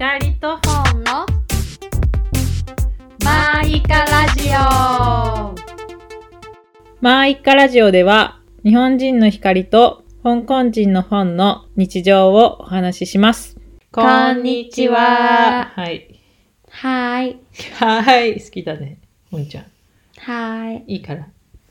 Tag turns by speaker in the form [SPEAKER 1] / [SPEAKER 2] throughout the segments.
[SPEAKER 1] 光と本のマイカラジオ。
[SPEAKER 2] マーイッカラジオでは日本人の光と香港人の本の日常をお話しします。
[SPEAKER 1] こんにちは。
[SPEAKER 2] はい。
[SPEAKER 1] はい。
[SPEAKER 2] はい。好きだね。本ちゃん。
[SPEAKER 1] はい。
[SPEAKER 2] いいから。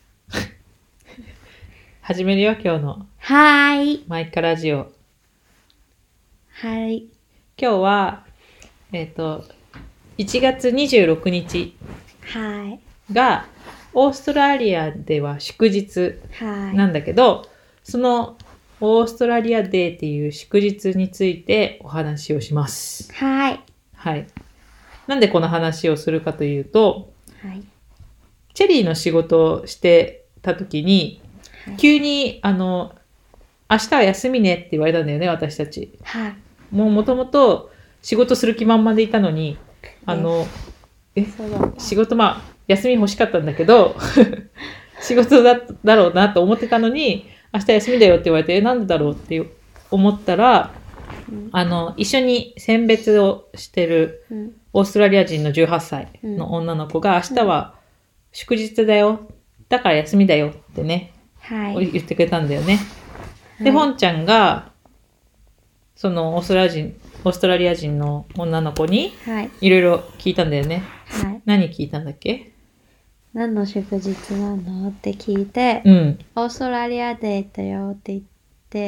[SPEAKER 2] 始めるよ、今日の
[SPEAKER 1] はい。
[SPEAKER 2] マーイッカラジオ。
[SPEAKER 1] はい。
[SPEAKER 2] 今日は、1月26日
[SPEAKER 1] はい。
[SPEAKER 2] がオーストラリアでは祝日
[SPEAKER 1] はい。
[SPEAKER 2] なんだけど、そのオーストラリアデーっていう祝日についてお話をします。
[SPEAKER 1] はい。
[SPEAKER 2] はい。なんでこの話をするかというと、
[SPEAKER 1] はい。
[SPEAKER 2] チェリーの仕事をしてた時に、
[SPEAKER 1] はい
[SPEAKER 2] 急に明日は休みねって言われたんだよね、私たち。
[SPEAKER 1] はい。
[SPEAKER 2] もともと仕事する気満々でいたのに、
[SPEAKER 1] そうだ。
[SPEAKER 2] 仕事休み欲しかったんだけど、仕事だろうなと思ってたのに、明日休みだよって言われて、なんでだろうって思ったら、一緒に選別をしてるオーストラリア人の18歳の女の子が、明日は祝日だよ。だから休みだよってね、
[SPEAKER 1] はい。
[SPEAKER 2] 言ってくれたんだよね。で、本ちゃんが、そのオーストラリア人の女の子に、
[SPEAKER 1] はい。
[SPEAKER 2] いろいろ聞いたんだよね。
[SPEAKER 1] はい。
[SPEAKER 2] 何聞いたんだっけ？
[SPEAKER 1] 何の祝日なのって聞いて、
[SPEAKER 2] うん。
[SPEAKER 1] オーストラリアデーだよって言って、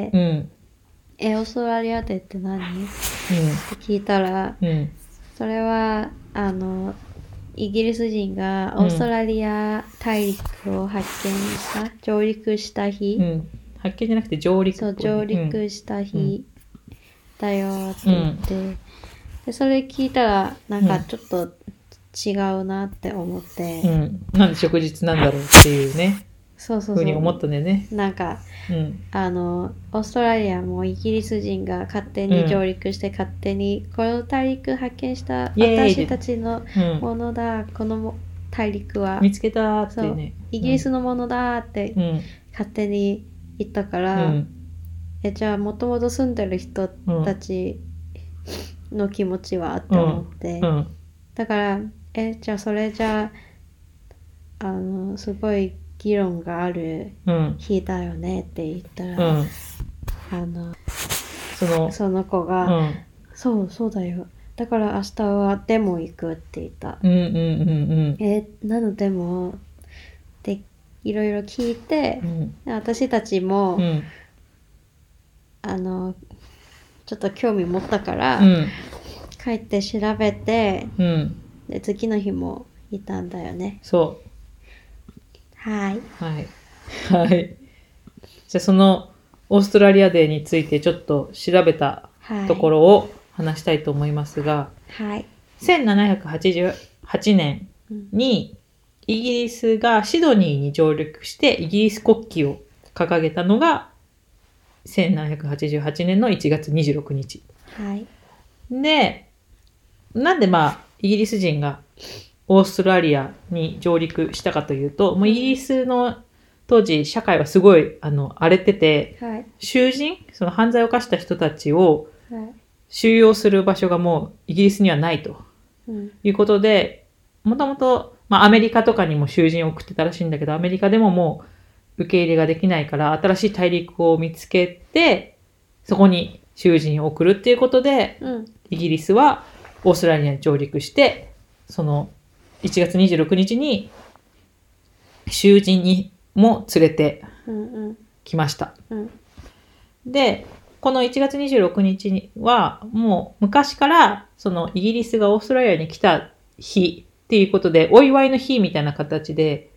[SPEAKER 2] うん。
[SPEAKER 1] オーストラリアデーって何って聞いたら、
[SPEAKER 2] うん。
[SPEAKER 1] それは、イギリス人がオーストラリア大陸を発見した、上陸した日、
[SPEAKER 2] うん。発見じゃなくて上陸。
[SPEAKER 1] そう、上陸した日だよって言って、で、それ聞いたら、なんかちょっと違うなって思って、
[SPEAKER 2] なんで祝日なんだろうっていうね、
[SPEAKER 1] そうそうそう。
[SPEAKER 2] ふうに思ったんだよね。
[SPEAKER 1] なんか、
[SPEAKER 2] うん。
[SPEAKER 1] オーストラリアもイギリス人が勝手に上陸して、勝手にこの大陸発見した私たちのものだ、この大陸は
[SPEAKER 2] 見つけたって
[SPEAKER 1] そう
[SPEAKER 2] ね。
[SPEAKER 1] イギリスのものだって勝手に言ったから、じゃあもともと住んでる人たちの気持ちはって思って、だからじゃあそれじゃあすごい議論がある日だよねって言ったら、その子が、そうだよ。だから明日はデモ行くって言った。なのデモっていろいろ聞いて、私たちも、ちょっと興味持ったから、帰って調べて、で次の日もいたんだよね。
[SPEAKER 2] そう。
[SPEAKER 1] はい。
[SPEAKER 2] はい。はい。じゃあそのオーストラリアデーについてちょっと調べたところを話したいと思いますが、
[SPEAKER 1] はい、
[SPEAKER 2] 1788年にイギリスがシドニーに上陸してイギリス国旗を掲げたのが1788年の1月26日。
[SPEAKER 1] はい。
[SPEAKER 2] で、なんでイギリス人がオーストラリアに上陸したかというと、もうイギリスの当時社会はすごい荒れてて、囚人、その犯罪を犯した人たちを収容する場所がもうイギリスにはないということで、もともとアメリカとかにも囚人を送ってたらしいんだけど、アメリカでももう受け入れができないから新しい大陸を見つけて、そこに囚人を送るっていうことで、イギリスはオーストラリアに上陸して、その1月26日に囚人にも連れてきました。で、この1月26日にはもう昔からそのイギリスがオーストラリアに来た日っていうことでお祝いの日みたいな形で、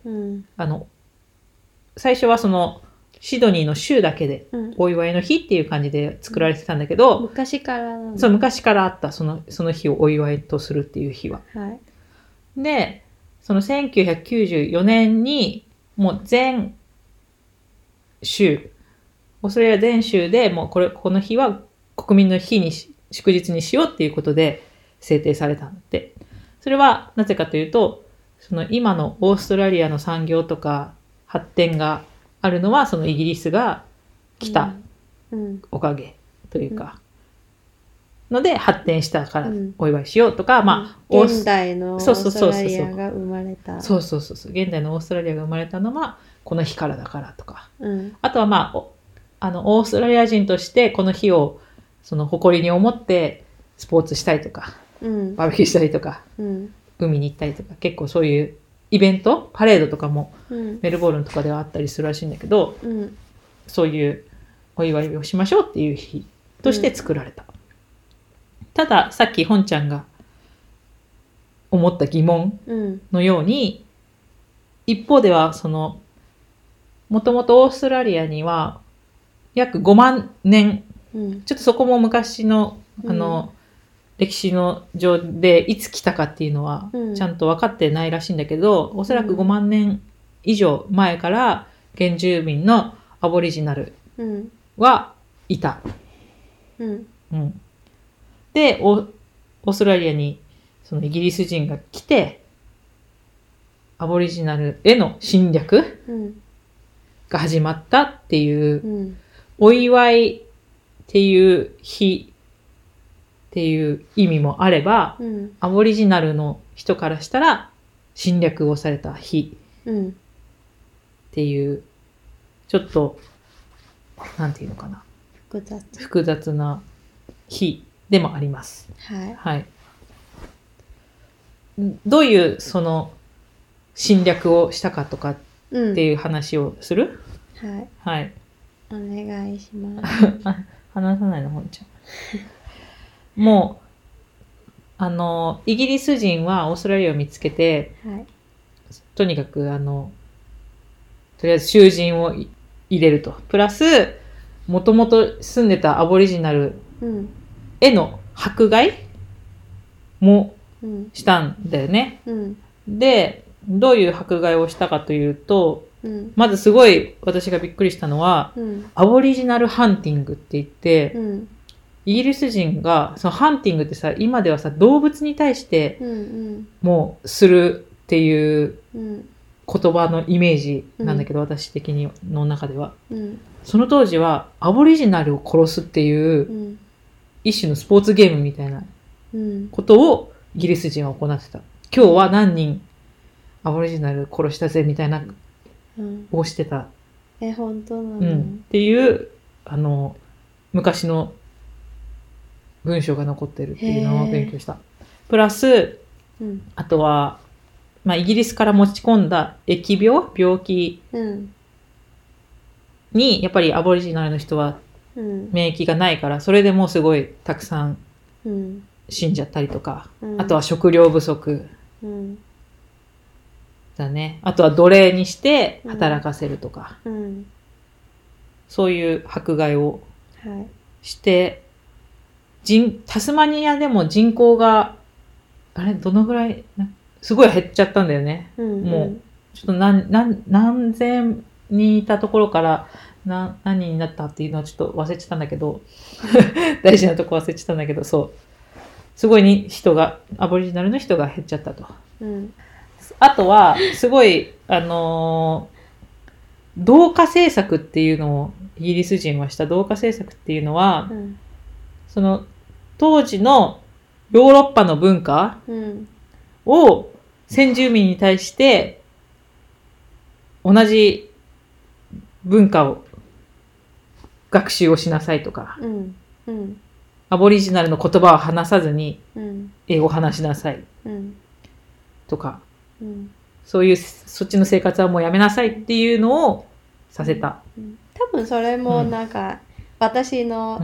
[SPEAKER 2] 最初はそのシドニーの州だけでお祝いの日っていう感じで作られてたんだけど、
[SPEAKER 1] 昔から
[SPEAKER 2] そう昔からあったその日をお祝いとするっていう日は。で、その1994年にもう全州、オーストラリア全州でもうこの日は国民の日に祝日にしようっていうことで制定されたんで、それはなぜかというと、その今のオーストラリアの産業とか発展があるのはそのイギリスが来たおかげというか、 ので発展したからお祝いしようとか、まあ、
[SPEAKER 1] 現代のオーストラリアが生まれた。
[SPEAKER 2] そう。現代のオーストラリアが生まれたのはこの日からだからとか。あとはまあ、オーストラリア人としてこの日をその誇りに思ってスポーツしたりとか、バーベキューしたりとか、海に行ったりとか、結構そういうイベント、パレードとかもメルボルンとかではあったりするらしいんだけど、そういうお祝いをしましょうっていう日として作られた。ただ、さっき本ちゃんが思った疑問のように、一方では、もともとオーストラリアには約5万年、ちょっとそこも昔の、歴史の上でいつ来たかっていうのは、ちゃんと分かってないらしいんだけど、おそらく5万年以上前から原住民のアボリジナルはいた。で、オーストラリアにそのイギリス人が来て、アボリジナルへの侵略が始まったっていう、お祝いっていう日っていう意味もあれば、アボリジナルの人からしたら侵略をされた日っていう、ちょっと、なんていうのかな。複雑な日でもあります。はい。どういう侵略をしたかとかっていう話をする？はい。
[SPEAKER 1] お願いします。
[SPEAKER 2] 話さないの、ほんちゃん。もう、イギリス人はオーストラリアを見つけて、とにかく、とりあえず囚人を入れると。プラス、もともと住んでたアボリジナルへの迫害もしたんだよね。で、どういう迫害をしたかというと、まずすごい私がびっくりしたのは、アボリジナルハンティングって言って、イギリス人が、そのハンティングってさ、今ではさ、動物に対して、もうするっていう言葉のイメージなんだけど、私的にの中では。その当時は、アボリジナルを殺すっていう、一種のスポーツゲームみたいなことをイギリス人は行ってた。今日は何人アボリジナル殺したぜみたいな、をしてた。
[SPEAKER 1] 本当なの？
[SPEAKER 2] っていう、昔の文章が残ってるっていうのを勉強した。プラス、あとは、まあ、イギリスから持ち込んだ疫病、病気に、やっぱりアボリジナルの人は免疫がないから、それでもうすごいたくさん死んじゃったりとか、あとは食料不足だね。あとは奴隷にして働かせるとか、そういう迫害をして、タスマニアでも人口が、どのぐらい、すごい減っちゃったんだよね。もう、ちょっと何千人いたところから何人になったっていうのはちょっと忘れちゃったんだけど、大事なとこ忘れちゃったんだけど、そう。すごいアボリジナルの人が減っちゃったと。あとは、すごい、同化政策っていうのをイギリス人はした。同化政策っていうのは、その当時のヨーロッパの文化を先住民に対して同じ文化を学習をしなさいとか、アボリジナルの言葉を話さずに英語を話しなさいとか、そういうそっちの生活はもうやめなさいっていうのをさせた。
[SPEAKER 1] 多分それもなんか、私の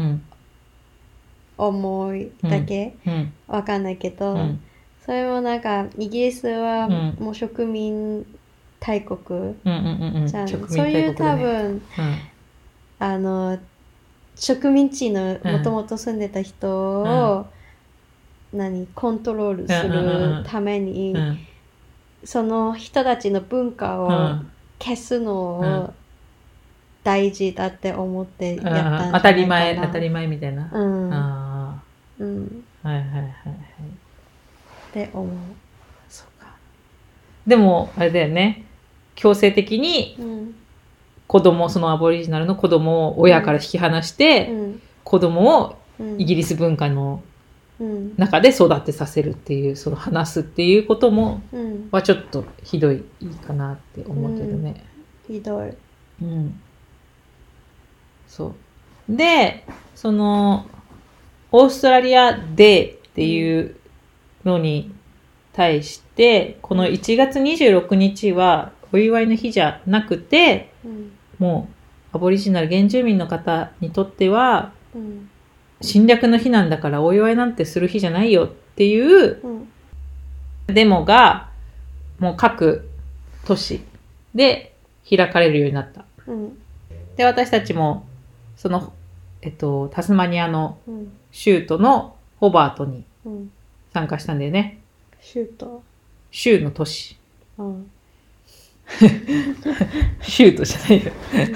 [SPEAKER 1] 思いだけわかんないけど、それもなんかイギリスはもう植民大国じゃん。そういう多分、植民地のもともと住んでた人を、コントロールするために、その人たちの文化を消すのを大事だって思ってやったんじゃないかな。
[SPEAKER 2] 当たり前みたいな。はいはいはいはい。
[SPEAKER 1] って思う。
[SPEAKER 2] そうか。でも、あれだよね。強制的にそのアボリジナルの子供を親から引き離して、子供をイギリス文化の中で育てさせるっていう、その話すっていうことも、はちょっとひどいかなって思うけどね。
[SPEAKER 1] ひどい。
[SPEAKER 2] そう。で、その、オーストラリアデーっていうのに対して、この1月26日はお祝いの日じゃなくて、もうアボリジナル原住民の方にとっては、侵略の日なんだからお祝いなんてする日じゃないよっていうデモがもう各都市で開かれるようになった。で、私たちもその、タスマニアの州都のホバートに参加したんだよね。州の都市。州都じゃないよ。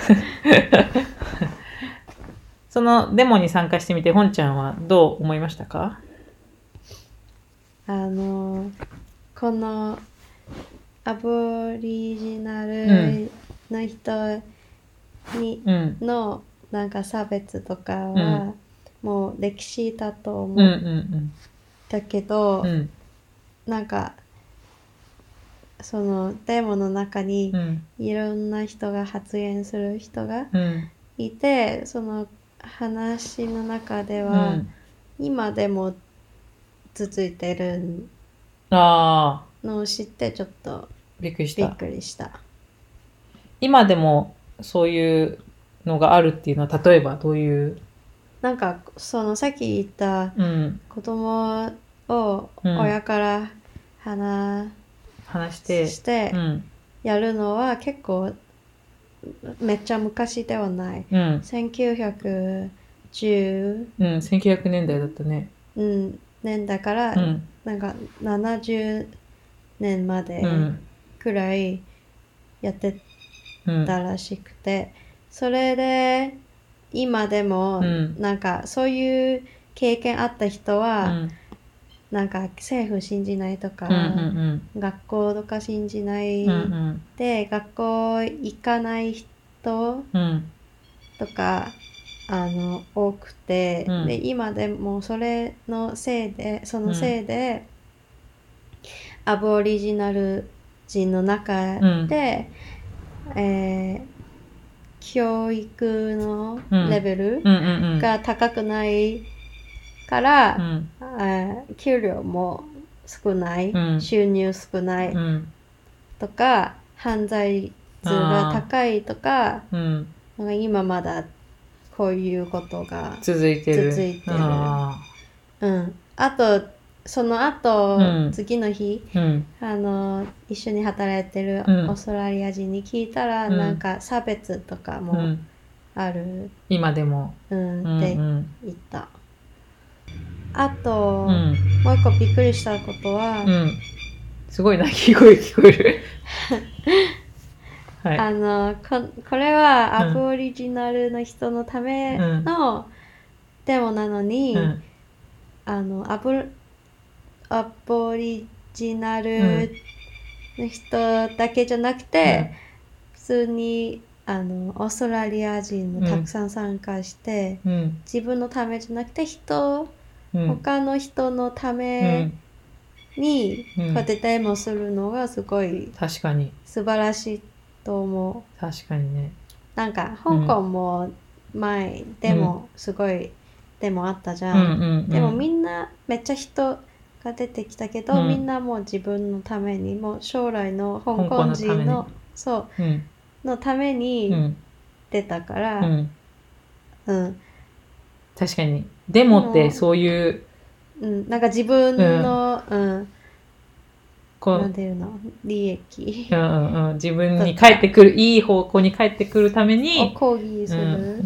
[SPEAKER 2] そのデモに参加してみて、本ちゃんはどう思いましたか？
[SPEAKER 1] このアボリジナルの人に、のなんか差別とかは、もう歴史だと思ったけど、なんかそのデモの中にいろんな人が発言する人がいて、その話の中では、今でも続いてるのを知ってちょっとびっくりした。
[SPEAKER 2] 今でもそういうのがあるっていうのは、例えばどういう？
[SPEAKER 1] なんかそのさっき言った子供を親から話してやるのは結構めっちゃ昔ではない。1910、
[SPEAKER 2] 1900年代だったね。
[SPEAKER 1] 年だから、なんか70年までくらいやってたらしくて、それで今でもなんかそういう経験あった人は、なんか政府信じないとか、学校とか信じない、で学校行かない人とか、多くて、で今でもそのせいで、アボリジナル人の中で、教育のレベルが高くないから、給料も少ない、収入少ないとか、犯罪率が高いとか、なんか今まだこういうことが
[SPEAKER 2] 続いてる。
[SPEAKER 1] あとその後、次の日、一緒に働いてるオーストラリア人に聞いたら、なんか差別とかもある、
[SPEAKER 2] 今でも、
[SPEAKER 1] って言った。あと、もう一個びっくりしたことは、
[SPEAKER 2] すごい鳴き声聞こえる。
[SPEAKER 1] はい、これはアボリジナルの人のためのデモなのに、アボリジナルの人だけじゃなくて、普通にオーストラリア人もたくさん参加して、自分のためじゃなくて他の人のためにこうやってデモするのがすごい
[SPEAKER 2] 確かに
[SPEAKER 1] 素晴らしいと思う。
[SPEAKER 2] 確かにね。
[SPEAKER 1] なんか香港も前でもすごいデモあったじゃん。でもみんなめっちゃ人が出てきたけど、みんなもう自分のために、もう将来の香港人ののために出たから、
[SPEAKER 2] 確かにデモってそういう、
[SPEAKER 1] なんか自分の、なんていうの、利益、
[SPEAKER 2] 自分に返ってくる、いい方向に返ってくるために
[SPEAKER 1] 抗議する、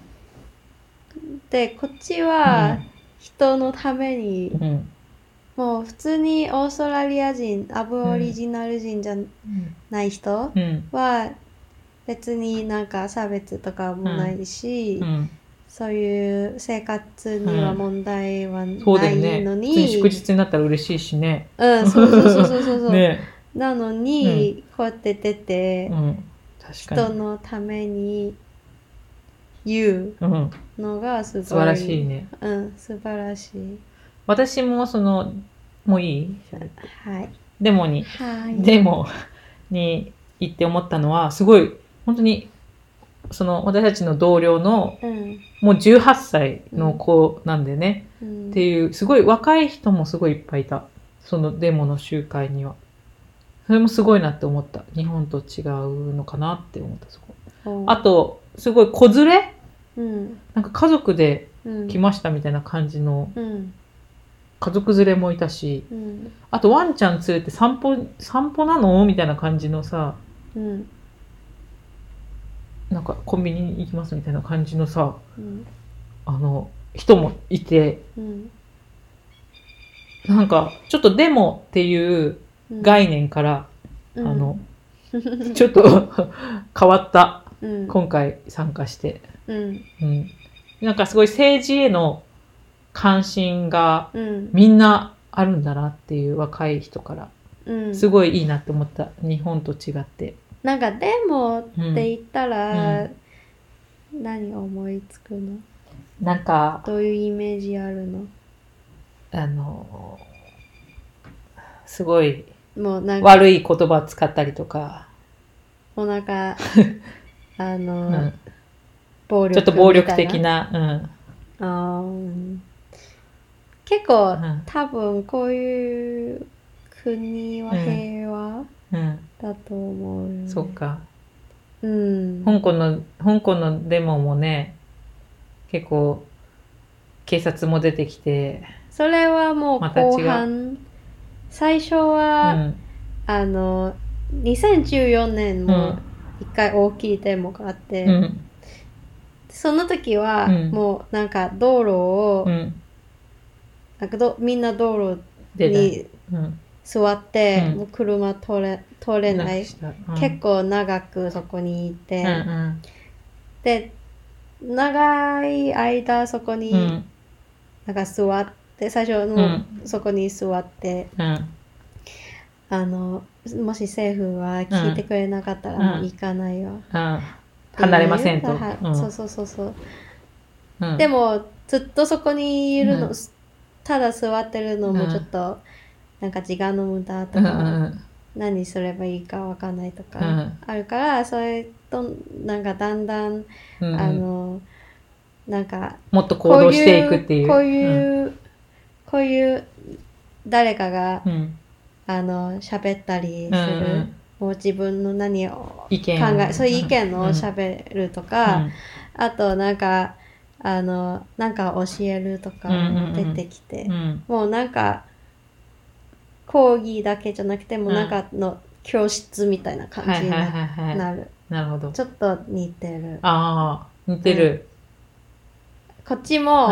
[SPEAKER 1] でこっちは人のために、もう普通にオーストラリア人、アボリジナル人じゃない人は別になんか差別とかもないし、そういう生活には問題はないのに、
[SPEAKER 2] 祝日になったら嬉しいしね。
[SPEAKER 1] そうなのに、こうやって出て、人のために言うのがすごい
[SPEAKER 2] 素晴らしいね。
[SPEAKER 1] 素晴らしい。
[SPEAKER 2] 私ももういい？
[SPEAKER 1] はい。
[SPEAKER 2] デモに行って思ったのは、すごい、本当に、私たちの同僚の、もう18歳の子なんでね、っていう、すごい若い人もすごいいっぱいいた。そのデモの集会には。それもすごいなって思った。日本と違うのかなって思った、そこ。あと、すごい子連れ、なんか家族で来ましたみたいな感じの、家族連れもいたし、あとワンちゃん連れて散歩なのみたいな感じのさ、なんかコンビニに行きますみたいな感じのさ、人もいて、なんかちょっとデモっていう概念から、ちょっと変わった、今回参加して、なんかすごい政治への関心がみんなあるんだなっていう、若い人から、すごいいいなって思った。日本と違って。
[SPEAKER 1] なんかデモって言ったら、何思いつくの？
[SPEAKER 2] なんか
[SPEAKER 1] どういうイメージあるの？
[SPEAKER 2] すごい
[SPEAKER 1] もうなんか
[SPEAKER 2] 悪い言葉使ったりとか、
[SPEAKER 1] もうなんか
[SPEAKER 2] 暴力ちょっと暴力的な、
[SPEAKER 1] 結構、多分こういう国は平和だと思う、ね。
[SPEAKER 2] そうか。香港のデモもね、結構警察も出てきて。
[SPEAKER 1] それはもう後半、最初は、2014年も一回大きいデモがあって、その時はもうなんか道路を、なんかみんな道路に座って、もう車通れない、結構長くそこにいて、で長い間そこになんか座って最初もそこに座って、もし政府は聞いてくれなかったらもう行かないよ、
[SPEAKER 2] 離れませんと、
[SPEAKER 1] そう、でもずっとそこにいるの、ただ座ってるのもちょっと、なんか時間の無駄とか、何すればいいかわかんないとかあるから、それとなんかだんだん、なんか
[SPEAKER 2] もっと行動していくっていう、
[SPEAKER 1] こういう誰かが、喋ったりする、もう自分の何を考え、そういう意見を喋るとか、あとなんかなんか教えるとか出てきて、もうなんか講義だけじゃなくてもなんかの教室みたいな感じになる。
[SPEAKER 2] なるほど。
[SPEAKER 1] ちょっと似てる。
[SPEAKER 2] ああ、似てる。
[SPEAKER 1] こっちも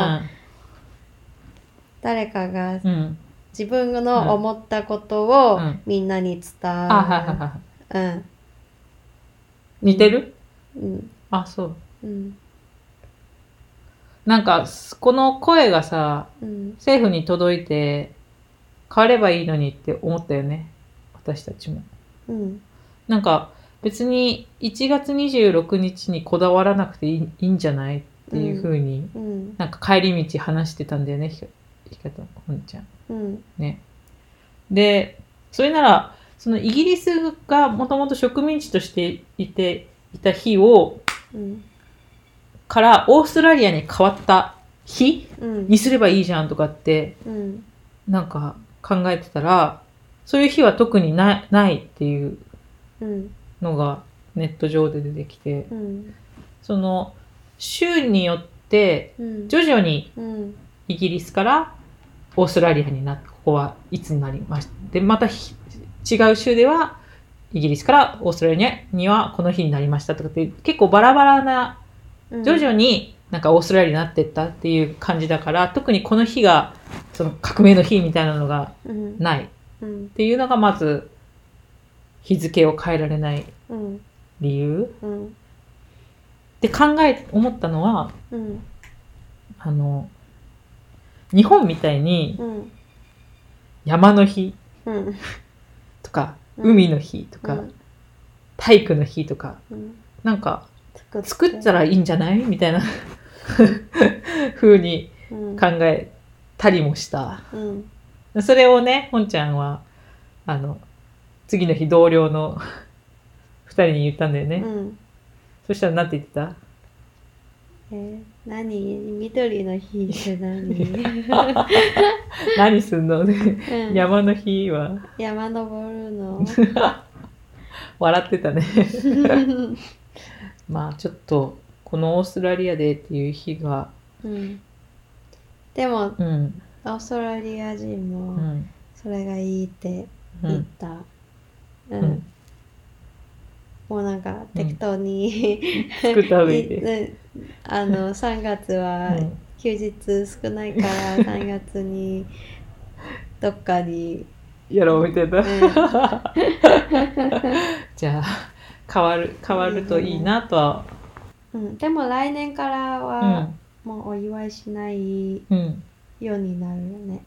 [SPEAKER 1] 誰かが自分の思ったことをみんなに伝える。
[SPEAKER 2] 似てる？あ、そう。なんかこの声がさ、政府に届いて変わればいいのにって思ったよね、私たちも。なんか別に1月26日にこだわらなくていいんじゃないっていう風に、なんか帰り道話してたんだよね、ひかとほんちゃん。ね。で、それならそのイギリスがもともと植民地としていた日を、からオーストラリアに変わった日にすればいいじゃんとかって、なんか考えてたら、そういう日は特にないっていうのがネット上で出てきて、その州によって徐々にイギリスからオーストラリアになって、ここはいつになりました。で、また違う州ではイギリスからオーストラリアにはこの日になりましたとかって結構バラバラな、徐々になんかオーストラリアになってったっていう感じだから、特にこの日がその革命の日みたいなのがないっていうのがまず日付を変えられない理由、で思ったのは、日本みたいに山の日とか、海の日とか、体育の日とか、なんか作ったらいいんじゃないみたいな風に考えたりもした。
[SPEAKER 1] うん、
[SPEAKER 2] それをね、本ちゃんは、次の日同僚の2人に言ったんだよね。
[SPEAKER 1] うん、
[SPEAKER 2] そしたら何て言ってた？
[SPEAKER 1] 何？緑の日って何？
[SPEAKER 2] 何すんの、
[SPEAKER 1] うん、
[SPEAKER 2] 山の日は
[SPEAKER 1] 山登るの。
[SPEAKER 2] 笑ってたね。まあちょっとこのオーストラリアでっていう日が、
[SPEAKER 1] うん、でも、
[SPEAKER 2] うん、
[SPEAKER 1] オーストラリア人
[SPEAKER 2] う
[SPEAKER 1] も
[SPEAKER 2] ん、
[SPEAKER 1] それがいいって言った。うん、
[SPEAKER 2] うん、
[SPEAKER 1] もうなんか適当に、
[SPEAKER 2] 作った方がいいで。
[SPEAKER 1] 3月は休日少ないから3月にどっかに
[SPEAKER 2] やろうみたいな。
[SPEAKER 1] うん、
[SPEAKER 2] じゃあ変わるといいなとは。
[SPEAKER 1] うん、でも来年からはもうお祝いしないようになるよね。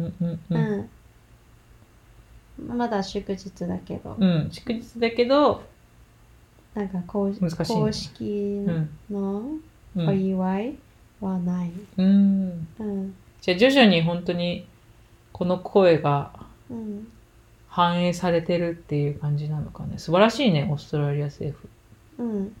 [SPEAKER 1] まだ祝日だけど。
[SPEAKER 2] 祝日だけど、
[SPEAKER 1] なんか公式のお祝いはない。
[SPEAKER 2] じゃあ徐々に本当にこの声が反映されてるっていう感じなのかね。素晴らしいね、オーストラリア政府。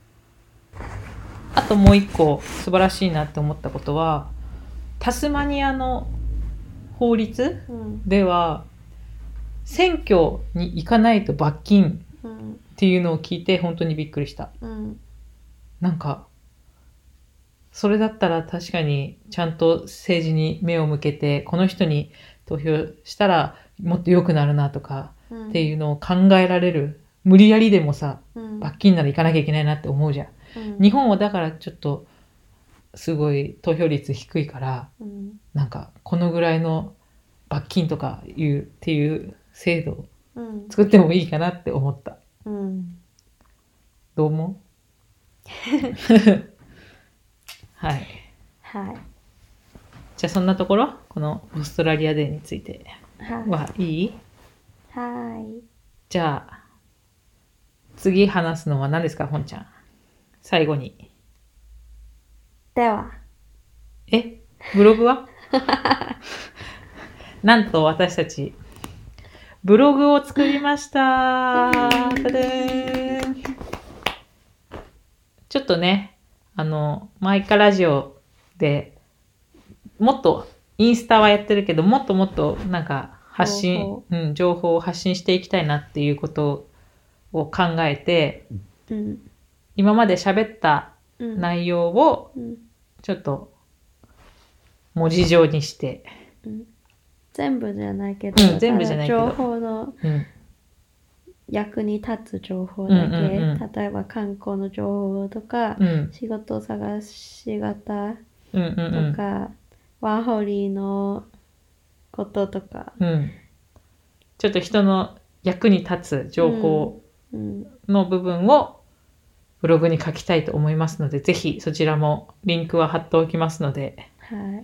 [SPEAKER 2] あともう一個素晴らしいなって思ったことは、タスマニアの法律では、選挙に行かないと罰金っていうのを聞いて本当にびっくりした。なんかそれだったら確かにちゃんと政治に目を向けて、この人に投票したらもっと良くなるなとかっていうのを考えられる。無理やりでもさ、罰金なら行かなきゃいけないなって思うじゃん。日本はだからちょっとすごい投票率低いから、なんかこのぐらいの罰金とかっていう制度を作ってもいいかなって思った。どう思う？はい。
[SPEAKER 1] はい。
[SPEAKER 2] じゃあそんなところ、このオーストラリアデーについてはいい？
[SPEAKER 1] はい。
[SPEAKER 2] じゃあ次話すのは何ですか、本ちゃん。最後に。
[SPEAKER 1] では。
[SPEAKER 2] ブログは？なんと私たちブログを作りました。ちょっとね、マイカラジオでもっとインスタはやってるけど、もっともっとなんか情報を発信していきたいなっていうことを考えて、今まで喋った内容をちょっと文字上にして、
[SPEAKER 1] 全部じゃないけど、情報の役に立つ情報だけ、例えば観光の情報とか、仕事探し方とか、ワーホリのこととか、
[SPEAKER 2] ちょっと人の役に立つ情報の部分をブログに書きたいと思いますので、ぜひそちらもリンクは貼っておきますので。
[SPEAKER 1] はい。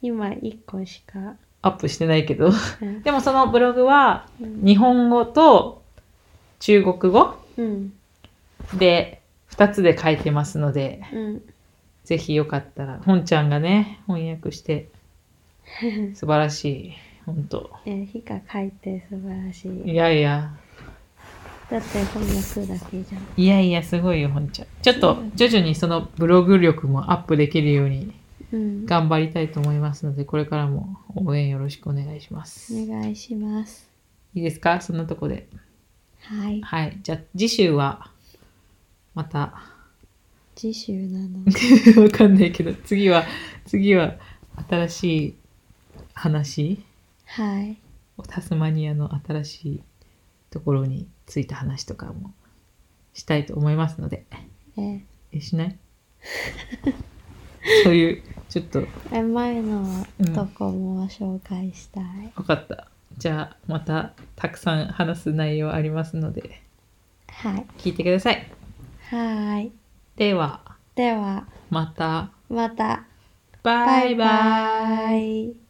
[SPEAKER 1] 今1個しか
[SPEAKER 2] アップしてないけどでもそのブログは日本語と中国語で2つで書いてますので、ぜひよかったら、本ちゃんがね翻訳して素晴らしい。本当。
[SPEAKER 1] ひが書いて素晴らしい。
[SPEAKER 2] いやいや。
[SPEAKER 1] だって翻訳だけじゃん。
[SPEAKER 2] いやいや、すごいよ、本ちゃん。ちょっと徐々にそのブログ力もアップできるように頑張りたいと思いますので、これからも応援よろしくお願いします。
[SPEAKER 1] お願いします。
[SPEAKER 2] いいですか？そんなとこで。
[SPEAKER 1] はい。
[SPEAKER 2] はい。じゃあ次週はまた。
[SPEAKER 1] 次週なの？
[SPEAKER 2] わかんないけど、次は新しい話？
[SPEAKER 1] はい。
[SPEAKER 2] タスマニアの新しいところについた話とかもしたいと思いますので。しない？そういうちょっと
[SPEAKER 1] 前のとこも紹介したい。
[SPEAKER 2] 分かった。じゃあまたたくさん話す内容ありますので、聞いてください。
[SPEAKER 1] はい。
[SPEAKER 2] では
[SPEAKER 1] また。
[SPEAKER 2] バイバイ。